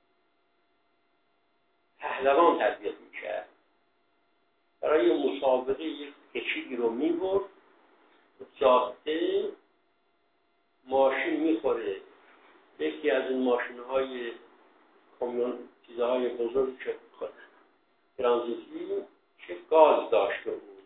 پهلوان تربیت میکرد، برای مسابقه یک کشیدی رو میبرد، جاده ماشین میخوره، یکی از این ماشین های کامیون چیزهای بزرگ که ترانزیتی که گاز داشته بود،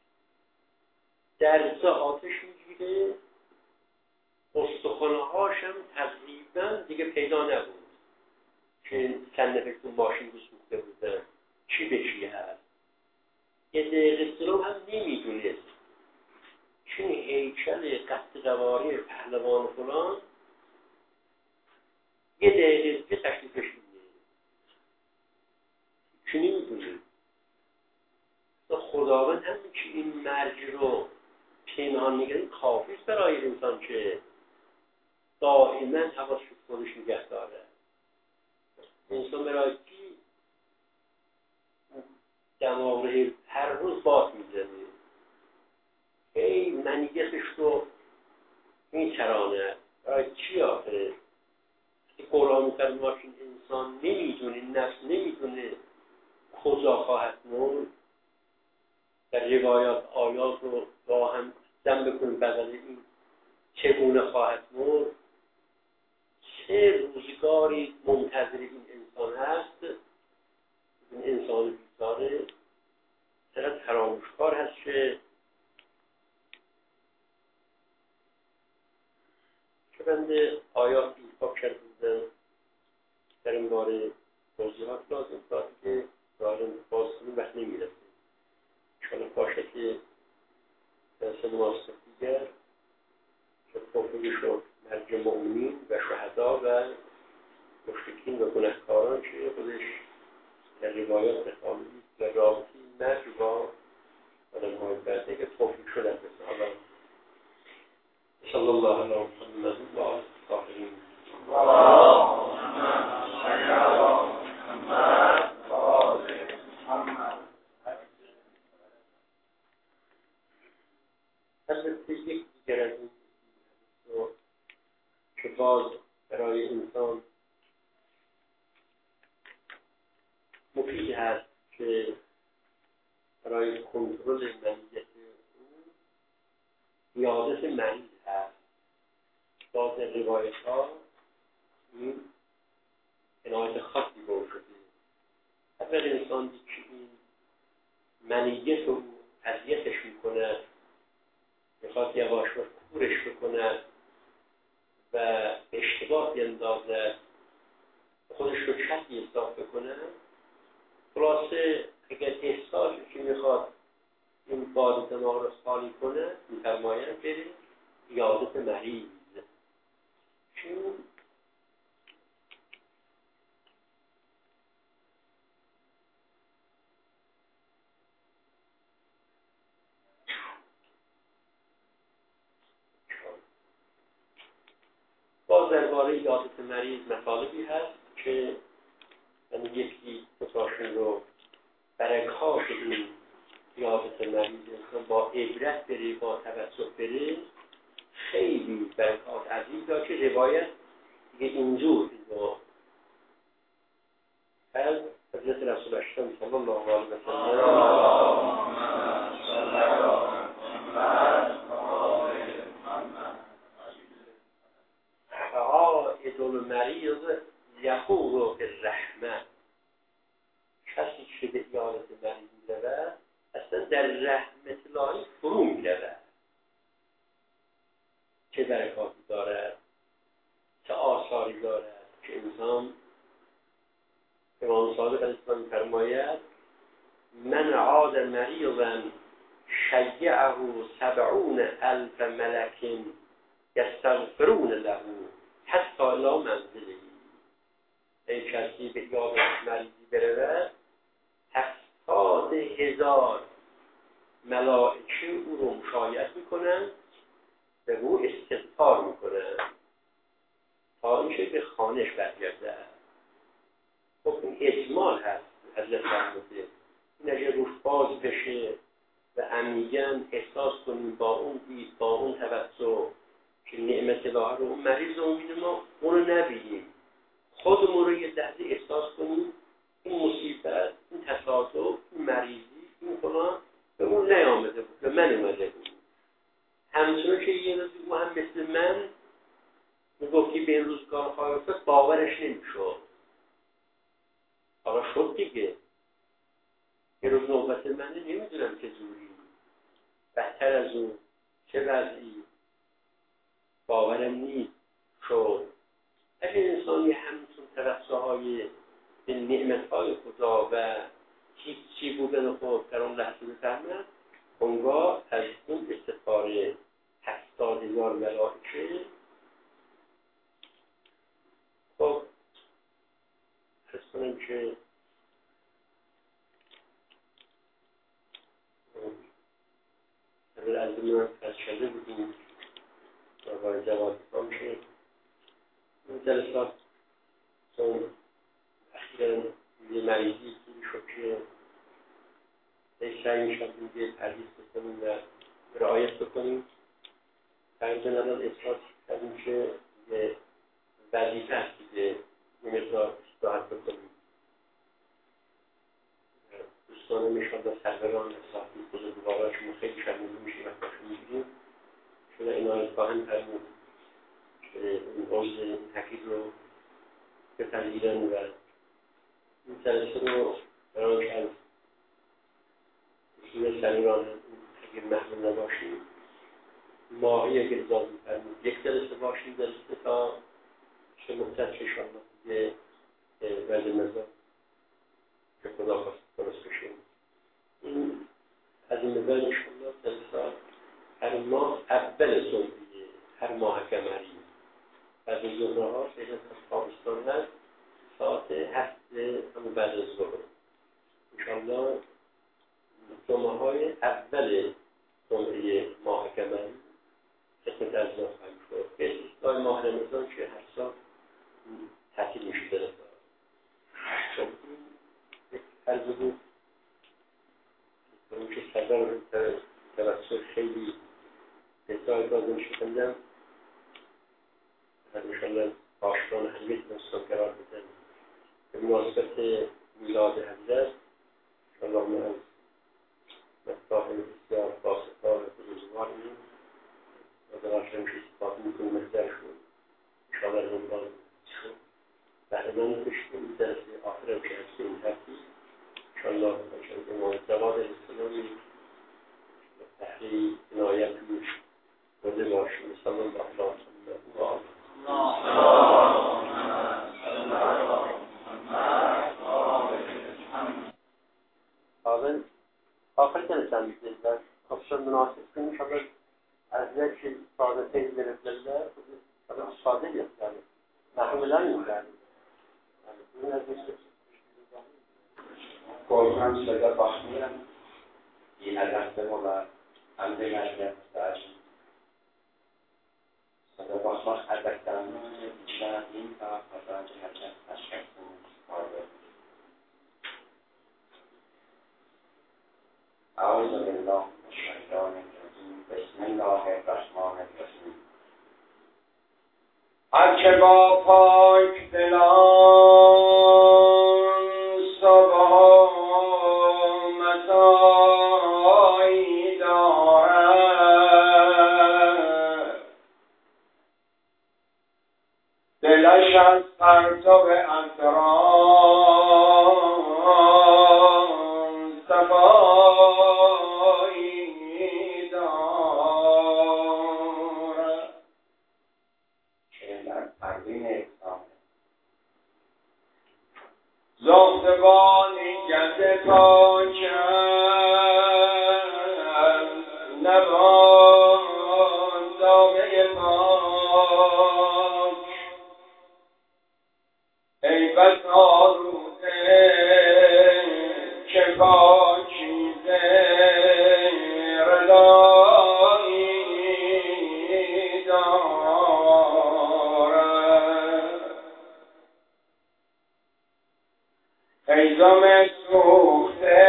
درزه آتش میگیره، استخانه هاشم تقریبا دیگه پیدا نبود که صندوق تو ماشین بسوخته بودن چی به چی هست. یه دقیقه سلام هم نمیدونست چون هیکل قصد قواری پهلوان فلان یه دقیقه که تشریفش میده چی نمیدونه. خداوند همین که این مرج رو پنهان نگه کافیست برای انسان که دائما حواسش خودش نگه داره. انسان برای کی دماغه هر روز باد میزنه، ای منیتش رو میچرانه، برای چی آخره؟ که قرآن فرماشین انسان نمیدونه، نفس نمیدونه کجا خواهد مرد. در روایات آیات رو با هم دم بکنیم بدل این چگونه خواهد مرد، چه روزگاری منتظر این انسان هست. این انسان بیزاره چقدر فراموشکار هست که که بنده آیات ایفاب کرده بودم در این باره توضیحات لازم داد که دارم باز کنیم وقت نمیرسیم. چون باشه که درس مناسب دیگر که توفیق شد مرج مؤمنین و شهدا و مشرکین و گنهکاران که خودش در روایات نخواهید و رابطی مرج با علمهای بعد دیگه توفیق شدن به صحابه. صلی الله علیه و محمد و آله الطاهرین. البته یک دیگر از این که باز برای انسان مفید هست که برای کنترل منیت او یادت مریض هست. باز در روایت ها این عنایت خاصی با شده. اول انسان دید که این منیت رو اذیتش میکنه، میخواد یواش باش کورش بکنه و اشتباه بیندازه، خودش رو کسی اصلاح بکنه. خلاصه اگر احساسش که میخواد این باد دماغ رو خالی کنه میفرماید برید عیادت مریض. چون باز درباره عیادت مریض مطالبی هست که من یکی متاشون رو برکات این عیادت مریض انسان با عبرت بره، با توسط بره، خیلی برکات عزیز داشت که روایت دیگه اینجور با از حضرت رسول اکرم صلی الله علیه و سلم عائد المریض یخور الرحمه. کسی که به عیادت مریض می‌رود اصلا در رحمت الهی فرو می‌رود. چه برکاتی دارد، چه آثاری دارد که انسان امام صادق علیه السلام فرماید من عاد مریضا سبعون الف ملک یستغفرون له حتی لا منزله. این کسی به یاد مریضی برود هفتاد هزار ملائکه او رو مشایعت میکنن، به او استغفار میکنن تا اینکه به خانهش برگرده. خب این اجمال هست. حضرت فرموده این اگه روش باز بشه و عمیقاً احساس کنیم با اون دید، با اون توسط که نعمت الله رو اون مریض رو میبینیم، ما اون رو نبینیم، خودمون رو یه لحظه احساس کنیم این مصیبت، این تصادف، این مریضی، این فلان به اون نیامده بود، به من اومده بود. همچنان که یه روزی او هم مثل من میگفتی به این روزگار خواهی افتاد، باورش نمیشد. حالا شد دیگه. یه روز نوبت منه، نمیدونم که زوری بدتر از اون چه وضعی باورم نیست شد. اگه انسانی همچون توسعهای به نعمتهای خدا و چی بودن خود در اون لحظه بفهمد، اونگاه از اون استفاره هفتاد هزار ملائکه. خب حس کنم که از من از شده بودیم و باید جواب بکنم شد. این جلسات چون اخیرا یه مریضی که شد که یک سعی میشد یه پردیس بکنیم و رعایت بکنیم. تقریبا الان احساس کردیم که یه وظیفه هست که نمیتونم استراحت بکنیم. دوستانه میشون و سروران اصلاحی بزرگواراشون خیلی شرمنده میشیم و باشون میگیریم چون اینا از باهم فرمود که این عوض این حقیق رو بپذیرن و این جلسه رو برای که از اصول سروران اگر محمول نباشیم ماهی اگر اجازه فرمود یک جلسه باشیم، جلسه تا چه مدت که شما یه ولی نظر که خدا خواست درست بشیم. این از این نظر انشاءالله جلسات هر ماه اول سومریه، هر ماه قمری بعد از ظهر ها سیدن از تابستان هست ساعت هفت همون بعد از ظهر انشاءالله جمعه های اول سومریه ماه قمری خدمت از ما خواهیم شد. به استثنای ماه رمضان که هر سال تعطیل میشه جلسات. خب این یک عرض بود اون که سردر توسط خیلی بهتای بازم شکندم انشاءالله باشتان همه دستان قرار بدن به مناسبت میلاد حضرت. انشاءالله من از مفتاحم بسیار باستار و بزرگواریم و دراشتم که استفاده میکنیم مخترشون انشاءالله رمضان شد و امان کشتیم این درسته آخرم که هستی این ترتیب انشاءالله انشاءالله امام جواد الاسلامی تحریه عنایت روش بوده باشیم. صلی الله علیه و آله. آخر آخر جلسه میکنیم و خب مناسب کنیم انشاءالله از یک ساده خیلی برد لله خود ساده بیفتن محمولا میکنیم این از این
قرآن صدا بخمیم این از دسته ما و همده مجموعه داشتیم صدا بخمیم از دسته ما بیشتر این تا خدا جهت تشکر کنیم. اعوذ بالله من الشیطان الرجیم. بسم الله الرحمن الرحیم. هر که با پاک دلان صبح مسایی دارد دلش از پرتو انتران صفایی دارد. چه در پروین اقسامه زهدبانی گرد پاکن نبا
هیزم سوخته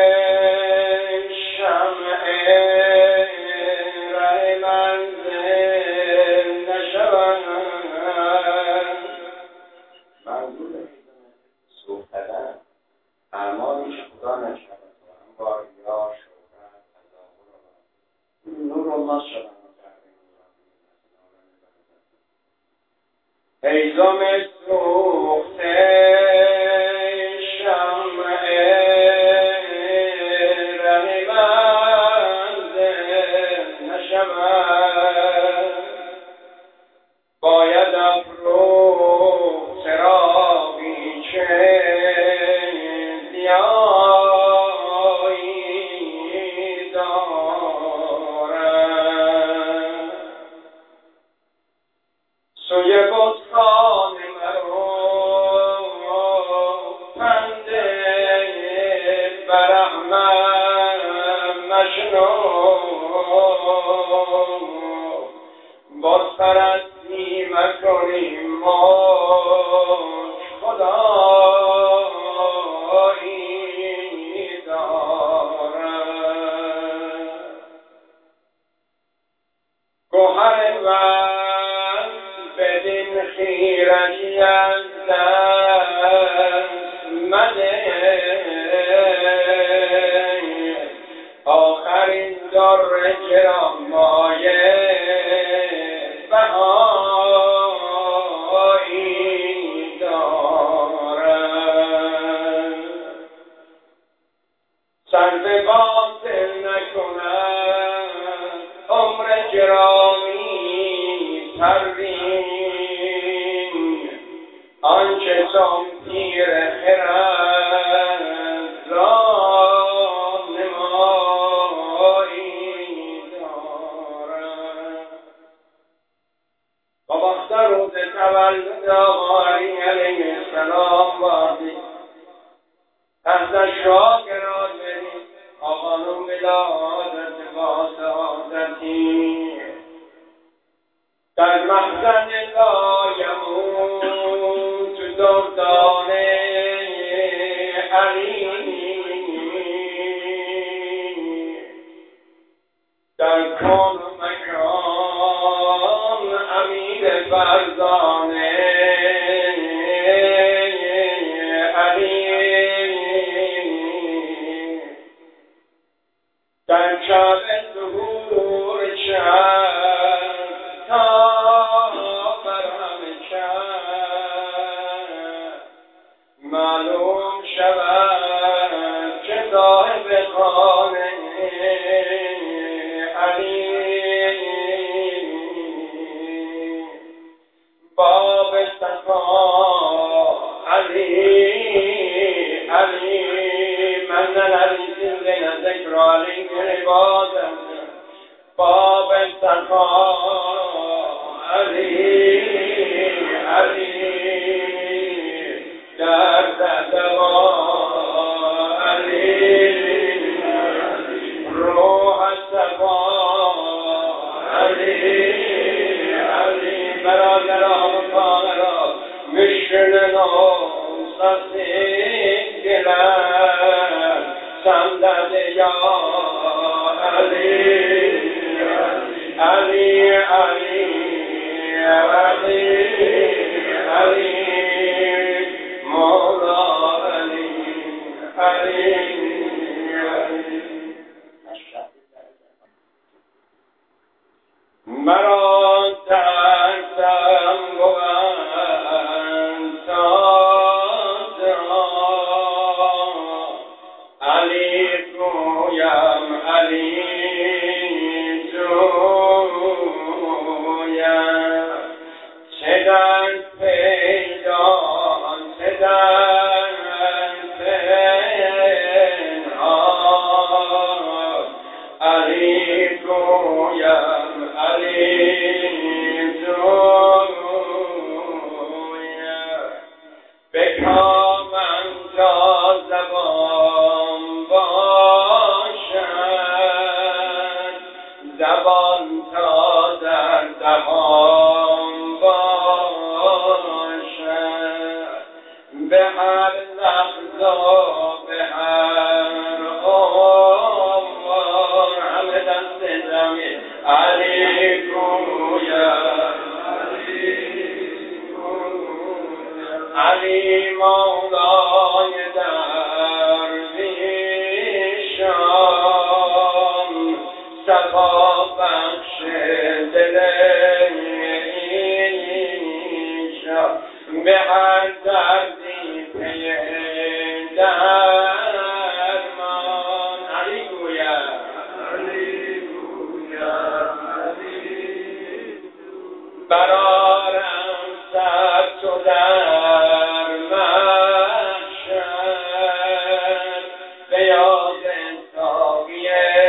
شمع ره منزل نشود.
منظور هیزم سوختن اعمالی که خدا نشود و هم یا شهرت تظاهر نور الله شدن.
هیزم سوخته شمع ره منزل نشود. باید افروخت چراغی که ضیایی دارد. سوی بتخانه مرو پنده برحمت مشنو. بت پرستی مکنیم ماش خدایی دارد. گوهر وقت بدین خیرگی از دست مده. آخرین در گرانمایه بهایی دارد. صرف باطل نکند عمر گرامی پروین. آنچه چون پیر خرد را نمایی دارد. با وقت روز تولد آقا علی علیه السلام بادی تحت شاگران برید آقانون ولادت با سعادتی در مخزن لایمون تو دردان علی در کون و مکان امیر فرزانه علی در کعبه ظهور شد تا برهم کرد. معلوم شود که صاحب خانه علی باب صفا علی علی من الذي زين ذكر عليك عبادا باب صفا علی علی در دوا علی روح صفا علی علی برادران و خواهران مشکل نوسازی گلن سندد یا علی علی علی علی علی مولا علی علی علی مرا ترسم بود سازا علی گویم علی جویم چه درد پیدان چه درد پنهان علی گویم علی جویم به کامم تا زبان باشد زبان تا در دهان باشد به هر لحظه برارم سر تو در محشر به یاد ساقی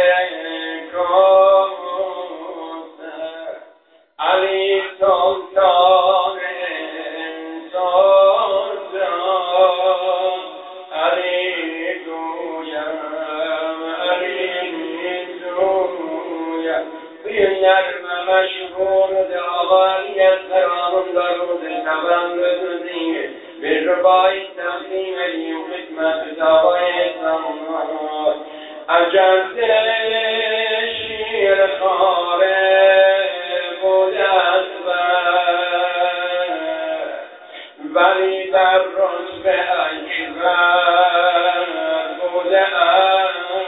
کوثر علی سلطان انسان جان علی گویم علی جویم این نرم مشهور آقا علی از ترامون درود شبم بدونی به ربای تقدیم علی و خدمت دعوای زمان عجب شیر خاره بوده از بر ولی در رتبه اکبر بوده از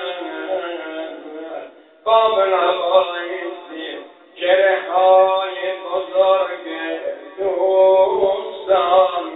با منوایسی گره های بزرگ دوستان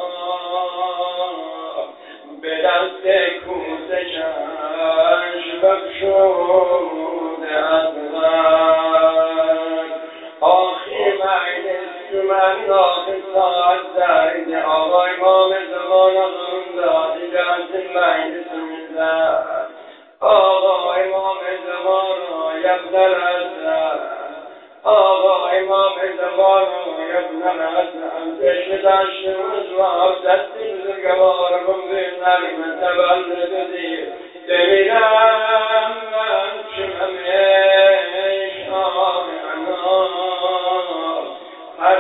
به دست کوسه چشم بخشوده از من آخی مجلس من آخی ساعت درد آقای امام زمان آقام دادی جنس مجلس میزد آقا امام زمان یبن الحسن آقا امام زمان یبن الحسن چشم داشت روزوار دستی بزرگوارم به نرم تولد دیر بمیرم من چمش آمنا هر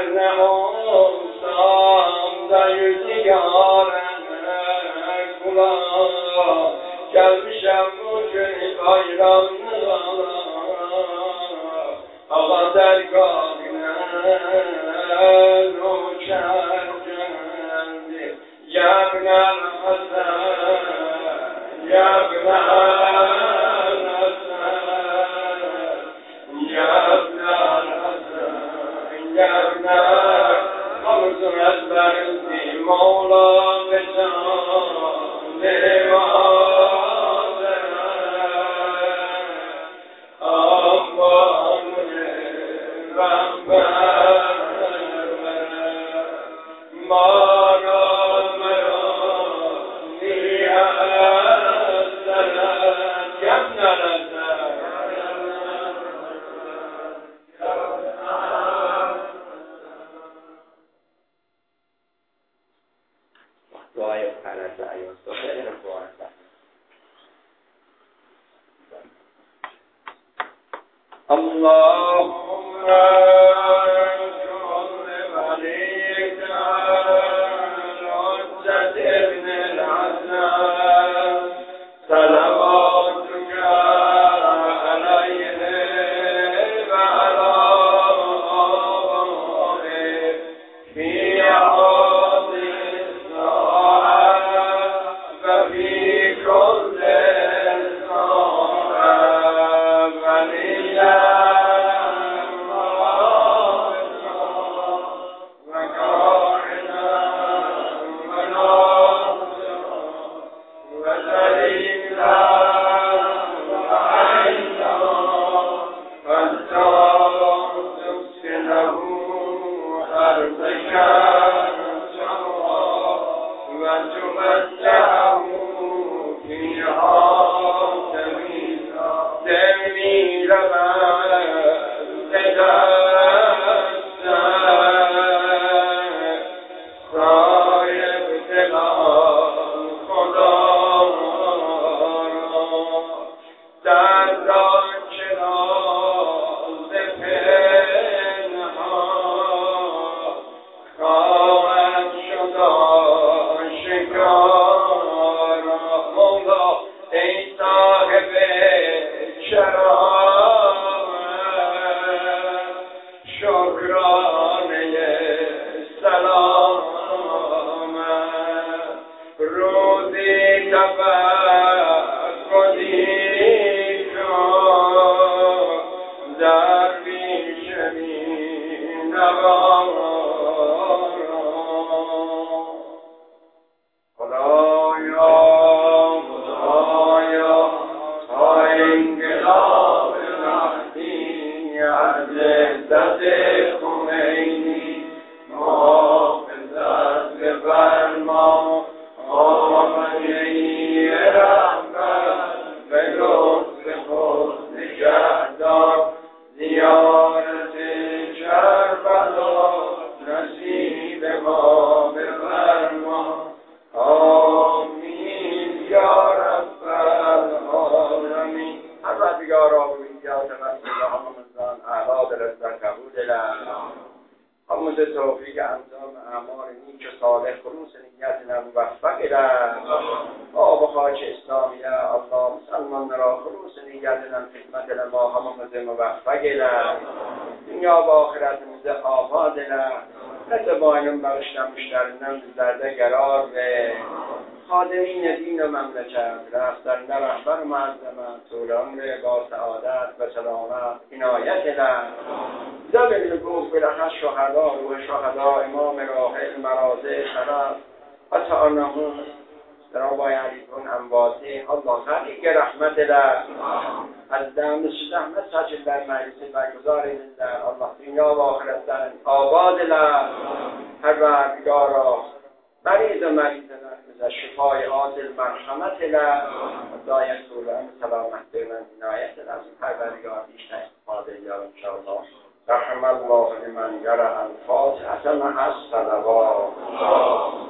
نموسام دا یزیارم کلا gelmişem bugün bayramına Allah dergâhına uçar kendi Yâbnel Hasan Yâbnel Hasan Yâbnel Hasan Yâbnel Hamzun ezberdi Mevla ve canı اللهم صل عليك الحجة ابن الحسن صلواتك عليه وعلى آله في هذه الساعة وفي كل انقلاب نهدی از دست خمینی دلا همون توفیق انجام اعمال نیک و صالح خلوص نیت موفق اله آب و خاک اسلامی الله مسلمان را خلوص نیت خدمت ما همون موفق اله دنیا و آخرت مزه آباد اله نتبایم بغشتم مشترنم زرده قرار به خادمین دین و مملکت رفتن رهبر و معظمت طول عمر با سعادت و سلامت عنایت اله زبر لگوف بلخص شهدا روح شهدا امام راحل مرازه شرف و تعانهم درابای علیکن انواته الله خلیق رحمت اله از دم زحمت سجد در مجلس برگزار در الله دنیا و آخرت در آباد اله هر بردگارا مریض و مریض نرمز شفای عاجل مرحمت اله دایت طولان سلامت من عنایت اله از هر بردگار بیشتر استفاده یا انشاءالله رحم الله لمن جرى الفاتحة مع الصلوات